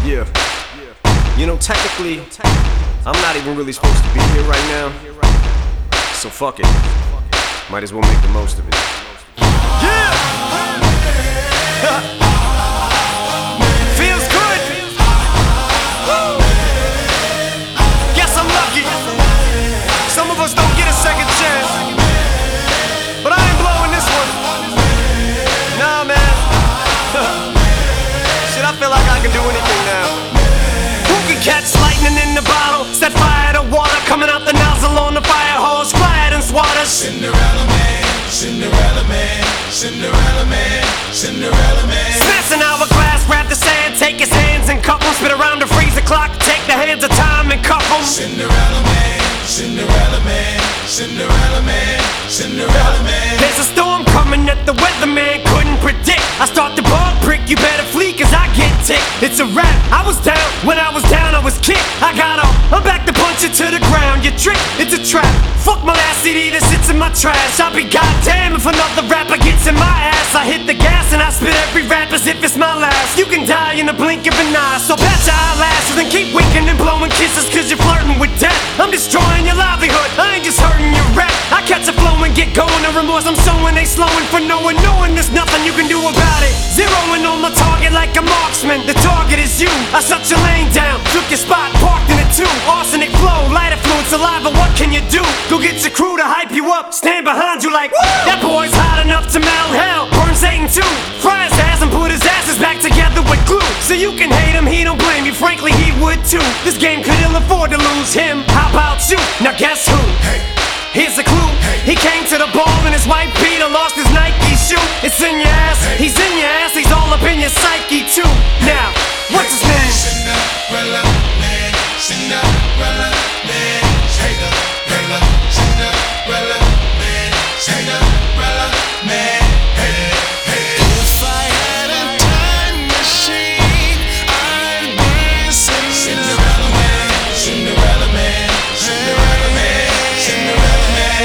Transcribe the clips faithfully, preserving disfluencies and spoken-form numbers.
Yeah. You know, technically, I'm not even really supposed to be here right now. So fuck it. Might as well make the most of it. Yeah! Feels good! Woo! Guess I'm lucky. Some of us don't get a second chance. But I ain't blowing this one. Nah, man. Shit, I feel like I can do anything now. Who can catch lightning in the bottle? Set fire to water coming out the nozzle on the fire hose. Quiet and swatter. Cinderella man, Cinderella man, Cinderella man, Cinderella man. Smash an hourglass, grab the sand, take his hands and cup them. Spit around the freezer clock, take the hands of time and cuff them. Cinderella man, Cinderella man, Cinderella man, Cinderella man. There's a storm coming that the weatherman couldn't predict. I start the ball prick, you better flee cause I get ticked. It's a rap, I was down, when I was down I was kicked. I got up, I'm back to punch it to the ground. You trick, it's a trap. Fuck my last C D that sits in my trash. I'll be goddamn if another rapper gets in my ass. I hit the gas and I spit every rap as if it's my last. You can die in the blink of an eye, so pat your eyelashes and keep winking and blowing kisses cause you're flirting with death. I'm destroying your livelihood, I ain't just hurting your rap. I catch a flow and get going, the remorse I'm sowing, they slowing for no one, knowing there's nothing you can do about it. Zeroing on my target like a marksman, the target is you. I shut your lane down, took your spot, parked in it too. Arsenic flow, light affluent saliva, what can you do? Go get your crew to hype you up, stand behind you like, woo! That boy's hot enough to melt hell, burn Satan too. Fry his ass and put his asses back together with glue. So you can hate him, he don't blame you, frankly he would too. This game could ill afford to lose him, how about you? Now guess who? Hey. Here's a clue, he came to the ball in his white Peter, lost his Nike shoe. It's in your ass, he's in your ass, he's all up in your psyche too. Now, what's his name? Cinderella man, Cinderella man, Cinderella, Cinderella man, Cinderella man. Hey, hey. If I had a time machine, I'd be Cinderella man, Cinderella man, Cinderella man, Cinderella man.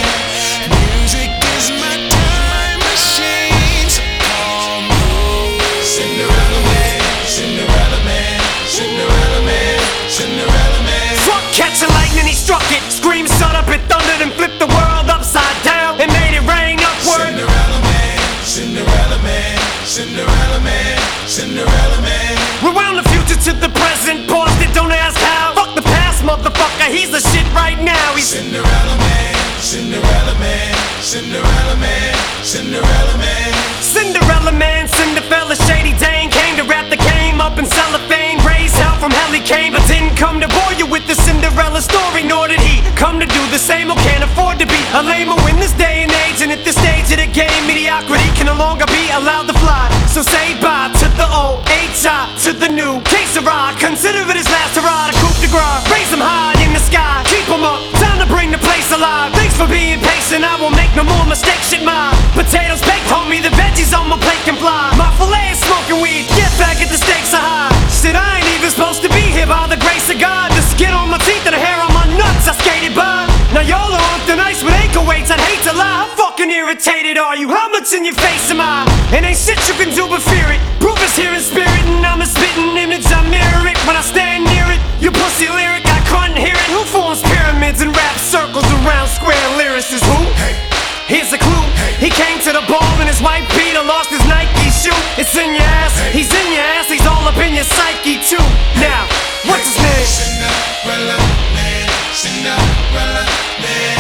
Music is my time machine, so call me Cinderella man, Cinderella man, Cinderella man, Cinderella man. Fuck catching lightning, he struck it. Scream, shut up, it thundered and flipped the world upside down and made it rain upward. Cinderella man, Cinderella man, Cinderella man, Cinderella man. Rewound the future to the present, paused it, don't ask how. Fuck the past, motherfucker, he's the shit right now. He's Cinderella man, Cinderella man, Cinderella man, Cinderella man. Cinderella man, Cinderella, shady Dane. Came to rap the game up in cellophane. Raised hell from hell he came, but didn't come to bore you with the Cinderella story. Nor did he come to do the same or can't afford to be a lame-o in this day and age. And at this stage of the game, mediocrity can no longer be allowed to fly. So say bye to the old H I, to the new Que Sera. Consider it his last hurrah, to coup de grace. Raise him high in the sky, keep him up, time to bring the place alive. Thanks for being patient, I won't make no more mistakes. Shit, my potatoes baked, homie, the veggies on my plate can fly. My filet is smoking weed, get back at the stakes are high. Shit, I ain't even supposed to be here by the grace of God. The skin on my teeth and the hair on my nuts, I skated by. Now y'all are on thin ice with ankle weights, I'd hate to lie. How fucking irritated are you? How much in your face am I? And ain't shit you can do but fear it. Proof is here in spirit and I'm a spitting image, I mirror it when I stand near it. You pussy lyric, I couldn't hear it. Who forms pyramids and rap circles around square lyricists? Who? Hey. Here's a clue, he came to the ball in his white Peter, lost his Nike shoe. It's in your ass, he's in your ass, he's all up in your psyche too. Now, what's his name? Cinderella man, Cinderella man.